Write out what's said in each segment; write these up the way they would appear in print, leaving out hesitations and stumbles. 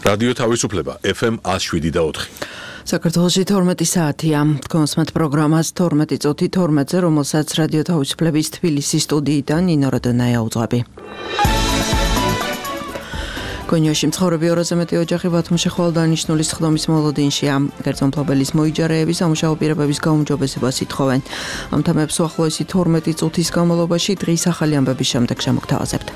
რადიო თავისუფლება FM 107.4. საქართველოში 12 საათია. კონსმეთ პროგრამას 12 წუთი 12-ზე, რომელსაც რადიო თავისუფლების თბილისის სტუდიიდან ნინო როდონაია უძღვები. გონიოში მცხოვრები 200-ზე მეტი ოჯახი ბათუმში ხვალ დანიშნული სხდომის მოლოდინშია. კერძომფლობელის მოიჯარეები სამუშაო პირობების გაუმჯობესებას ითხოვენ. ამ თემებს უახლოესი 12 წუთის განმავლობაში დღის ახალი ამბების შემდეგ შემოგთავაზებთ.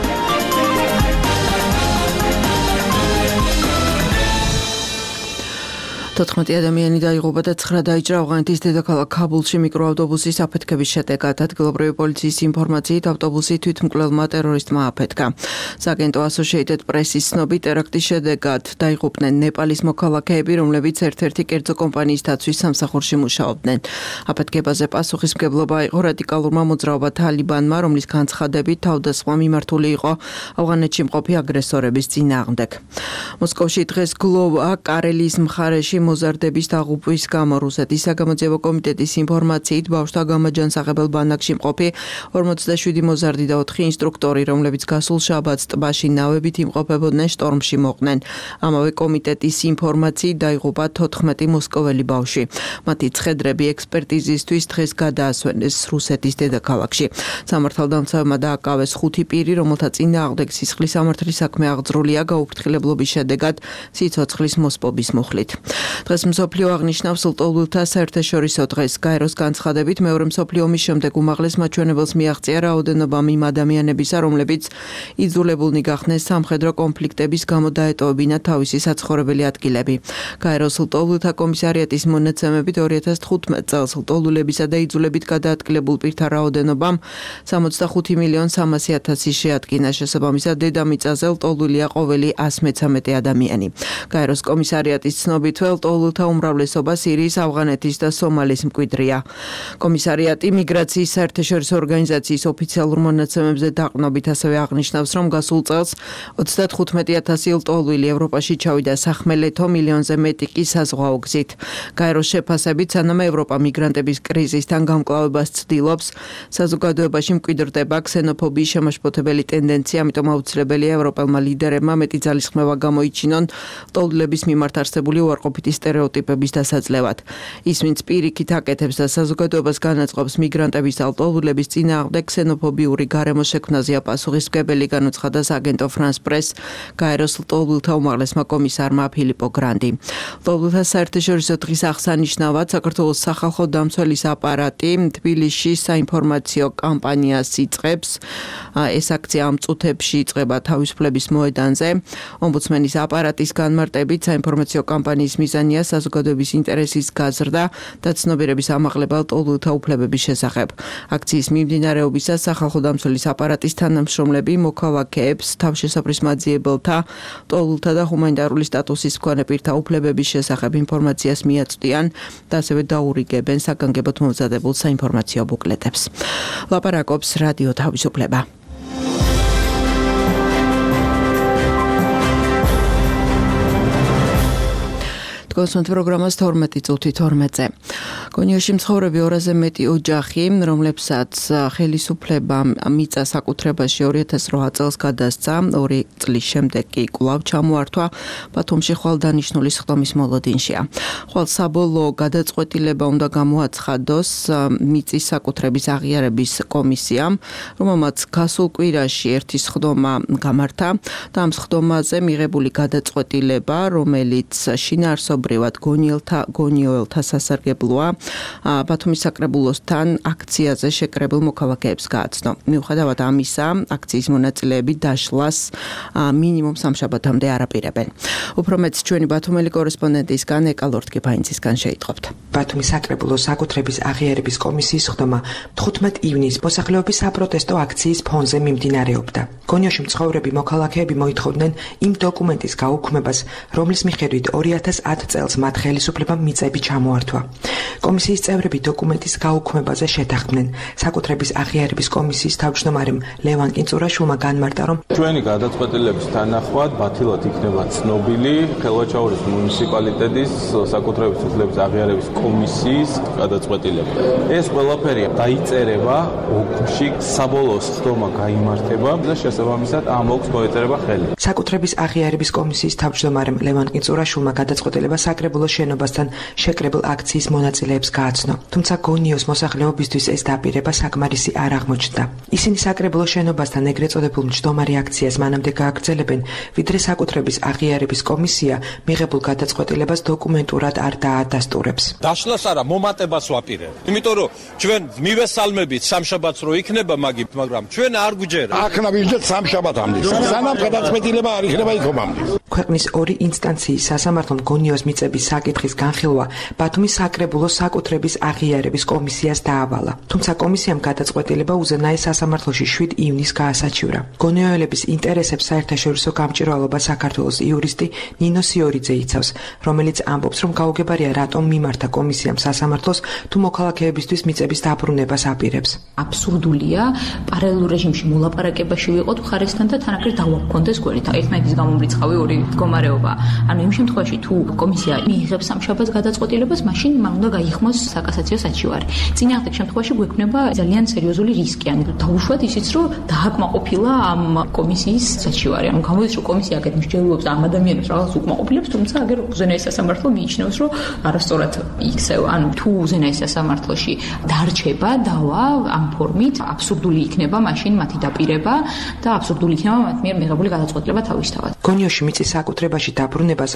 14 ადამიანი დაიღუპა და 9 დაიჭრა ავღანეთის დედაქალაქ ქაბულში მიკროავტობუსის აფეთქების შედეგად. ადგილობრივი პოლიციის ინფორმაციით ავტობუსი თვითმკვლელმა ტერორისტმა აფეთქა. სააგენტო Associated Press-ის ცნობით, ტერაქტის შედეგად დაიღუპნენ ნეპალის მოქალაქეები, რომლებიც ერთ-ერთი კერძო კომპანიის დაცვის სამსახურში მუშაობდნენ. აფეთქებაზე პასუხისმგებლობა იყო რადიკალურმა მოძრაობა თალიბანმა, რომლის განცხადებით თავდასხმა მიმართული იყო ავღანეთში მყოფი აგრესორების წინააღმდეგ. მოსკოვში დღეს გლოვა კარელიის მხარეში მოზარდების დაღუპვის გამო რუსეთის საგამოძიებო კომიტეტის ინფორმაციით ბავშვთა გამაჯანსაღებელ ბანაკში მყოფი 47 მოზარდი და 4 ინსტრუქტორი, რომლებიც გასულ შაბათს ტბაში ნავებით იმყოფებოდნენ, შტორმში მოყნენ. ამავე კომიტეტის ინფორმაციით დაიღუპა 14 მოსკოველი ბავშვი. მათი ცხედრები ექსპერტიზისთვის დღეს გადაასვენეს რუსეთის დედაქალაქში. სამართალდამცავებმა დააკავეს 5 პირი, რომელთა წინააღმდეგ სისხლის სამართლის საქმე აღძრულია გაუფრთხილებლობის შედეგად სიცოცხლის მოსპობის მუხლით. დღეს მსოფლიო აღნიშნავს ლტოლვილთა საერთაშორისო დღეს. გაეროს განცხადებით, მეორე მსოფლიო ომის შემდეგ უმაღლეს მაჩვენებელს მიაღწია რაოდენობა იმ ადამიანებისა, რომლებიც იძულებულნი გახდნენ სამხედრო კონფლიქტების გამო დაეტოვებინათ თავისი საცხოვრებელი ადგილები. გაეროს ლტოლვილთა კომისარიატის მონაცემებით 2015 წელს ლტოლვილებისა და იძულებით გადაადგილებულ პირთა რაოდენობამ 65,300,000 შეადგინა. შესაბამისად, დედამიწაზე ლტოლვილია ყოველი 113 ადამიანი. გაეროს კომისარიატის ცნობით, ლტოლვილთა უმრავლესობა სირიის, ავღანეთის და სომალის მკვიდრია. კომისარიატი მიგრაციის საერთაშორისო ორგანიზაციის ოფიციალურ მონაცემებზე დაყრდნობით ასევე აღნიშნავს, რომ გასულ წელს 35,000 ლტოლვილი ევროპაში ჩავიდა სახმელეთო, მილიონზე მეტი კი საზღვაო გზით. გაეროს შეფასებით, სანამ ევროპა მიგრანტების კრიზისთან გამკლავებას ცდილობს, საზოგადოებაში მკვიდრდება ქსენოფობიის შემაშფოთებელი ტენდენცია, ამიტომ აუცილებელია ევროპელმა ლიდერებმა მეტი ძალისხმევა გამოიჩინონ ლტოლვილების მიმართ არსებული უარყოფითი სტერეოტიპების დასაძლევად. ის, ვინც პირიქით აკეთებს და საზოგადოებას განაწყობს მიგრანტების და ლტოლვილების წინააღმდეგ ქსენოფობიური გარემო შექმნაზეა პასუხისმგებელი, განუცხადა სააგენტო France Press გაეროს ლტოლვილთა უმაღლესმა კომისარმა ფილიპო გრანდი. ლტოლვილთა საერთაშორისო დღის აღსანიშნავად საქართველოს სახალხო დამცველის აპარატი თბილისში საინფორმაციო კამპანიას იწყებს. ეს აქცია ამ წუთებში იწყება თავისუფლების მოედანზე. ომბუდსმენის აპარატის განმარტებით საინფორმაციო კამპანიის მიზანია საზოგადოების ინტერესის გაზრდა და ცნობიერების ამაღლება ლტოლვილთა უფლებების შესახებ. აქციის მიმდინარეობისას სახალხო დამცველის აპარატის თანამშრომლები მოქალაქეებს, თავშესაფრის მაძიებელთა, ლტოლვილთა და ჰუმანიტარული სტატუსის მქონე პირთა უფლებების შესახებ ინფორმაციას მიაწვდიან და ასევე დაურიგებენ საგანგებოდ მომზადებულ საინფორმაციო ბუკლეტებს. ლაპარაკობს რადიო თავისუფლება. კონსმეთ პროგრამას 12 წუთი 12-ზე. გონიოში მცხოვრები 200-ზე მეტი ოჯახი, რომლებსაც ხელისუფლებამ მიწა საკუთრებაში 2008 წელს გადასცა, 2 წლის შემდეგ კი კვლავ ჩამოართვა ბათუმში ხვალ დანიშნული სხდომის მოლოდინშია. ხვალ საბოლოო გადაწყვეტილება უნდა გამოაცხადოს მიწის საკუთრების აღიარების კომისიამ, რომელმაც გასულ კვირაში ერთი სხდომა გამართა და ამ სხდომაზე მიღებული გადაწყვეტილება, რომელიც შინაარსობრივად გონიოელთა სასარგებლოა, ბათუმის საკრებულოსთან აქციაზე შეკრებილ მოქალაქეებს გააცნო. მიუხედავად ამისა, აქციის მონაწილეები დაშლას მინიმუმ სამშაბათამდე არაპირებენ. უფრო მეტს ჩვენი ბათუმელი კორესპონდენტისგან ეკა ლორდკიფაინცისგან შეიტყობთ. ბათუმის საკრებულოს საკუთრების აღიარების კომისიის სხდომა 15 ივნისს მოსახლეობის საპროტესტო აქციის ფონზე მიმდინარეობდა. გონიოში მცხოვრები მოქალაქეები მოითხოვდნენ იმ დოკუმენტის გაუქმებას, რომლის მიხედვით 2010 წელს მათ ხელისუფლებამ მიწები ჩამოართვა. კომისიის წევრები დოკუმენტის გაუქმებაზე შეთანხმდნენ. საკუთრების აღიარების კომისიის თავმჯდომარემ ლევან კინწურაშვილმა განმარტა, რომ ჩვენი გადაწყვეტილების თანახმად ბათილად იქნება ცნობილი ხელვაჩაურის მუნიციპალიტეტის საკუთრების უფლების აღიარების კომისიის გადაწყვეტილება. ეს ყველაფერი დაიწერება ოკში, საბოლოო სხდომა გაიმართება და შესაბამისად ამ ოკს მოეწერება ხელი. საკუთრების აღიარების კომისიის თავმჯდომარემ ლევან კინწურაშვილმა გადაწყვეტილება საკრებულოს შენობასთან შეკრებილ აქციის მონაწილეებს გააცნო. თუმცა გონიოს მოსახლეობისთვის ეს დაპირება საკმარისი არ აღმოჩნდა. ისინი საკრებულოს შენობასთან ეგრეთ წოდებულ მჯდომარე აქციას მანამდე გააგრძელებენ, ვიდრე საკუთრების აღიარების კომისია მიღებულ გადაწყვეტილებას დოკუმენტურად არ დაადასტურებს. დაშლას არა, მომატებას ვაპირებ. იმიტომ რომ ჩვენ მივესალმებით სამშაბათს რო იქნება მაგრამ ჩვენ არ გვჯერა. აქნა ვიჟდეთ სამშაბათამდე. სანამ გადაწყვეტილება არ იქნება იქომამდე. ქვეყნის ორი ინსტანციის სასამართლომ გონიოს მიწების საკითხის განხილვა ბათუმის საკრებულოს საკუთრების აღიარების კომისიას დაავალა. თუმცა კომისიამ გადაწყვეტილება უზენაეს სასამართლოში 7 ივნისს გაასაჩივრა. გონიოელების ინტერესებს საერთაშორისო გამჭვირვალობა საქართველოს იურისტი ნინო სიორიძე იცავს, რომელიც ამბობს, რომ გაუგებარია რატომ მიმართა კომისიამ სასამართლოს თუ მოქალაქეებისთვის მიწების დაბრუნებას აპირებს. აბსურდულია პარალელურ რეჟიმში მოლაპარაკებაში ვიყოთ მხარესთან და თანაკლით დავაგქონდეს გვერდით. ერთმანეთის გამომრიცხავი ორი მდგომარეობა. ანუ იმ შემთხვევაში თუ კომისია მიიღებს სამშაბათს გადაწყვეტილებას, მაშინ მან უნდა გაიხმოს საკასაციო საჩივარი. წინააღმდეგ შემთხვევაში გვექნება ძალიან სერიოზული რისკი. ანუ დაუშვათ ისიც, რომ დააკმაყოფილა ამ კომისიის საჩივარი. ანუ გამოდის, რომ კომისია აქეთ მსჯელობს ამ ადამიანებს რაღაც უკმაყოფილებს, თუმცა აგერ უზენაეს სასამართლო მიიჩნევს, რომ არასწორად იქცევა. ანუ თუ უზენაეს სასამართლოში დარჩება დავა ამ ფორმით, აბსურდული იქნება მაშინ მათი დაპირება და აბსურდული იქნება მათ მიერ მიღებული გადაწყვეტილება თავისთავად. გონიოში მიწის საკუთრებაში დაბრუნებას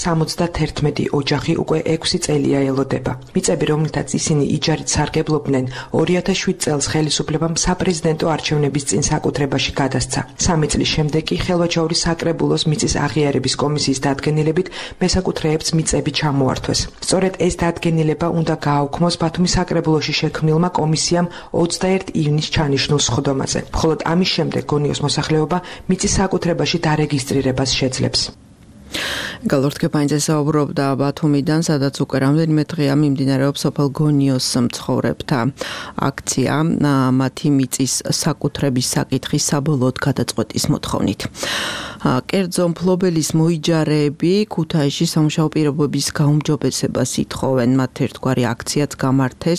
271 ოჯახი უკვე 6 წელია ელოდება. მიწები, რომლითაც ისინი იჯარით სარგებლობდნენ, 2007 წელს ხელისუფლებამ საპრეზიდენტო არჩევნების წინ საკუთრებაში გადასცა. 3 წლის შემდეგ კი ხელვაჩაურის საკრებულოს მიწის აღიარების კომისიის დადგენილებით მესაკუთრეებს მიწები ჩამოართვეს. სწორედ ეს დადგენილება უნდა გააუქმოს ბათუმის საკრებულოში შექმნილმა კომისიამ 21 ივნისს ჩანიშნულ სხდომაზე. მხოლოდ ამის შემდეგ გონიოს მოსახლეობა მიწის საკუთრებაში დარეგისტრირებას შეძლებს. გალორთქეპაინძე საუბრობდა ბათუმიდან, სადაც უკვე რამდენიმე დღეა მიმდინარეობს სოფელ გონიოს მცხოვრებთა აქცია მათი მიწის საკუთრების საკითხის საბოლოოდ გადაწყვეტის მოთხოვნით. კერძო მფლობელის მოიჯარეები ქუთაისში სამუშაო პირობების გაუმჯობესებას ითხოვენ. მათ ერთგვარი აქციაც გამართეს.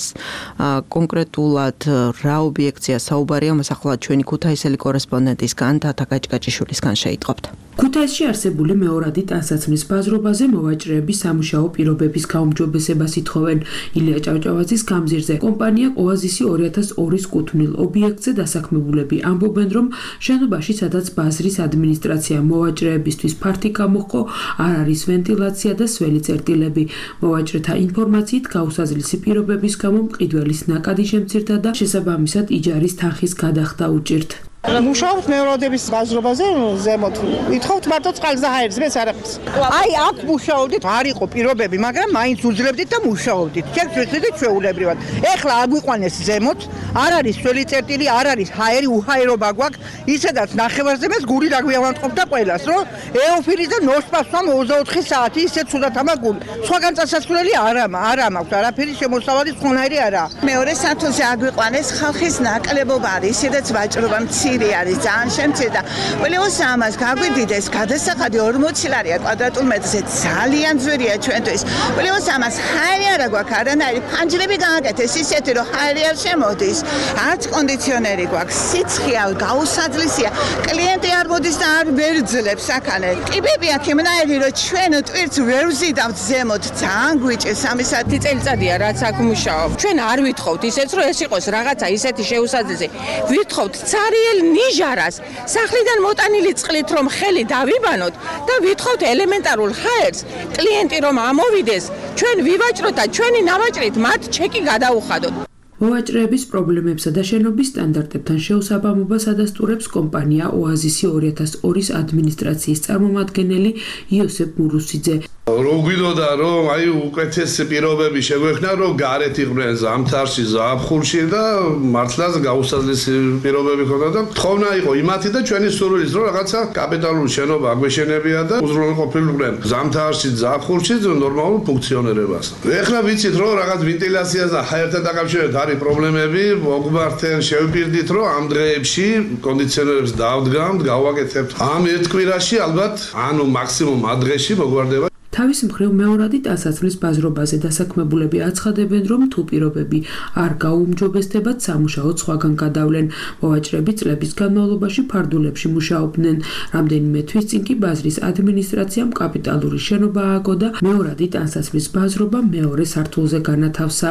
კონკრეტულად რა ობიექტია საუბარია, მას ახლა ჩვენი ქუთაისელი კორესპონდენტისგან თათა გაჭკაჭიშვილისგან შეიტყობთ. ქუთაისში არსებული მეორადი ტანსაცმლის ბაზრობაზე მოვაჭრეები სამუშაო პირობების გაუმჯობესებას ითხოვენ. ილია ჭავჭავაძის გამზირზე კომპანია ოაზისი 2002-ის კუთვნილ ობიექტზე დასაქმებულები ამბობენ, რომ შენობაში, სადაც ბაზრის ადმინისტრაცია მოვაჭრეებისთვის ფართი გამოჰყო, არ არის ვენტილაცია და სველი წერტილები. მოვაჭრეთა ინფორმაციით გაუსაზრისი პირობების გამო მყიდველის ნაკადი შემცირდა და შესაბამისად იჯარის თანხის გადახდა უჭირთ. მუშაობთ მეურვედების ბაზრობაზე ზემოთ. ვითხოვთ მარტო წყალგზა ჰაერს, მეც არ აქვს. აი აქ მუშაობდით, არ იყო პირობები, მაგრამ მაინც უძლებდით და მუშაობდით. შეგვიძლია ჩვეულებრივად. ეხლა აგვიყვანეს ზემოთ, არ არის სველი წერტილი, არ არის ჰაერი, უჰაერობა გვაქვს. ისედაც ნახევარზე მეც გული დაგვიავანტყოფდა ყველას, რომ ეოფილის და ნოსპასვა 24 საათი ისე ცუდად ამა გული. სხვაგან წასასვლელი არ მაქვს, არაფერი შემოსავალი სხვანაირი არაა. მეორე სართულზე აგვიყვანეს ხალხის ნაკლებობა არის, ისედაც ვაჭრობა მცირე არის, ძალიან შემცირდა. ყველოს ამას გაგვიდიდეს გადასახადი 40 ლარია კვადრატულ მეტრზე, ძალიან ძვირია ჩვენთვის. ყველოს ამას ჰაერი არ გვაქვს, არანაირი ფანჯრები გააკეთეს ისეთი, რომ ჰაერი არ შემოდის. არც კონდიციონერი გვაქვს, სიცხეა, გაუსაძლისია. კლიენტი არ მოდის და არ ვერძლებს აქანე. კიბები აქ იმნაირი, რომ ჩვენ ტვირთს ვერ ვზიდავთ ზემოთ, ძალიან გვიჭირს ამის 10 წელიწადია რაც აქ მუშაობ. ჩვენ არ ვითხოვთ ისეც, რომ ეს იყოს რაღაცა ისეთი შეუსაძლისი. ვითხოვთ ცარიელ ნიჟარას, სახლიდან მოტანილი წყლით რომ ხელი დავიბანოთ და ვითხოვთ ელემენტარულ ჰაერს, კლიენტი რომ ამოვიდეს, ჩვენ ვივაჭროთ და ჩვენი ნავაჭრით მათ ჩეკი გადაუხადოთ. მოვაჭრეების პრობლემებსა და შენობის სტანდარტებთან შეუსაბამობას ადასტურებს კომპანია ოაზისი 2002-ის ადმინისტრაციის წარმომადგენელი იოსებ მურუსიძე. რომ გვიდოდა რომ აი უკეთესი პირობები შეგვექნა რომ გარეთ იყვნენ ზამთარში ზაფხულში და მართლაც გაუსაზრისი პირობები ქონდა და თხოვნა იყო იმათი და ჩვენი სურვილის რომ რაღაცა კაპიტალური შენობა აგვეშენებია და უზრუნველყოფილიყნენ ზამთარში ზაფხულში ნორმალურ ფუნქციონირებას. ეხლა ვიცით რომ რაღაც ვენტილაციას და ჰაერთან დაკავშირებით არის პრობლემები, მოგმართენ შევპირდით რომ ამ დღეებში კონდიციონერებს დავდგამთ, გავაკეთებთ. ამ ერთ კვირაში ალბათ ანუ მაქსიმუმ ადრეში მოგვარდება. თავის მხრივ მეორადი ტანსაცმლის ბაზრობაზე დასაქმებულები აცხადებენ, რომ თუ პირობები არ გაუმჯობესდებათ, სამუშაოდ სხვაგან გადავლენ. მოვაჭრეები წლების განმავლობაში ფარდულებში მუშაობდნენ. რამდენიმე თვის წინ კი ბაზრის ადმინისტრაციამ კაპიტალური შენობა ააგო და მეორადი ტანსაცმლის ბაზრობა მეორე სართულზე განათავსა.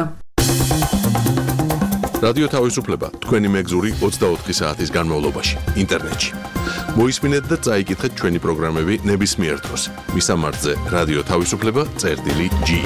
რადიო თავისუფლება თქვენი მეგზური 24 საათის განმავლობაში ინტერნეტში. მოისმინეთ და წაიკითხეთ ჩვენი პროგრამები ნებისმიერ დროს. მისამართზე რადიო თავისუფლება.ge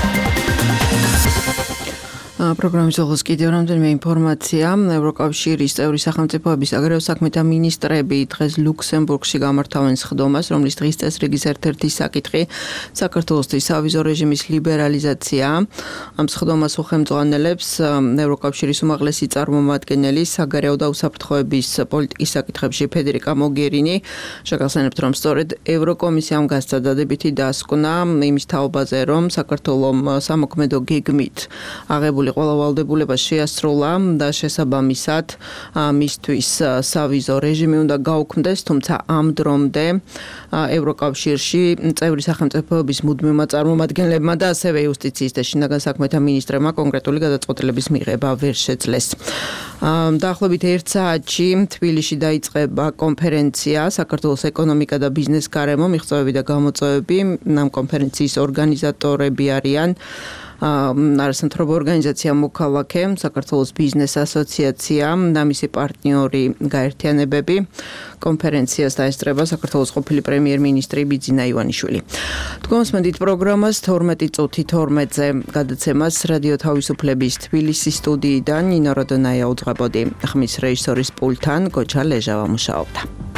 პროგრამის ბოლოს კიდევ რამდენიმე ინფორმაცია. ევროკავშირის წევრი სახელმწიფოების საგარეო საქმეთა მინისტრები დღეს ლუქსემბურგში გამართავენ სხდომას, რომლის დღის წესრიგის ერთ-ერთი საკითხი საქართველოსთვის სავიზო რეჟიმის ლიბერალიზაცია. ამ სხდომას უხელმძღვანელებს ევროკავშირის უმაღლესი წარმომადგენელი საგარეო და უსაფრთხოების პოლიტიკის საკითხებში ფედერიკა მოგერინი. შეგახსენებთ, რომ სწორედ ევროკომისიამ გასცა დადებითი დასკვნა იმის თაობაზე, რომ საქართველოს სამოქმედო გეგმით აღებული ყველა ვალდებულება შეასრულა და შესაბამისად მისთვის სავიზო რეჟიმი უნდა გაუქმდეს, თუმცა ამ დრომდე ევროკავშირში წევრი სახელმწიფოების მუდმივმა წარმომადგენლებმა და ასევე იუსტიციის და შინაგან საქმეთა მინისტრებმა კონკრეტული გადაწყვეტილების მიღება ვერ შეძლეს. დაახლოებით 1 საათში თბილისში დაიწყება კონფერენცია საქართველოს ეკონომიკა და ბიზნეს გარემო, მიღწევები და გამოწვევები. ამ კონფერენციის ორგანიზატორები არიან არასამთავრობო ორგანიზაცია მოქალაქე, საქართველოს ბიზნეს ასოციაცია და მისი პარტნიორი გაერთიანებები. კონფერენციას დაესწრება საქართველოს ყოფილი პრემიერ-მინისტრი ბიძინა ივანიშვილი. თქვენსმენდით პროგრამას 12:12-ზე გადაცემას რადიო თავისუფლების თბილისის სტუდიიდან ნინო როდონაია უძღვებოდი. ხმის რეჟისორის პულტთან გოჩა ლეჟავა მუშაობდა.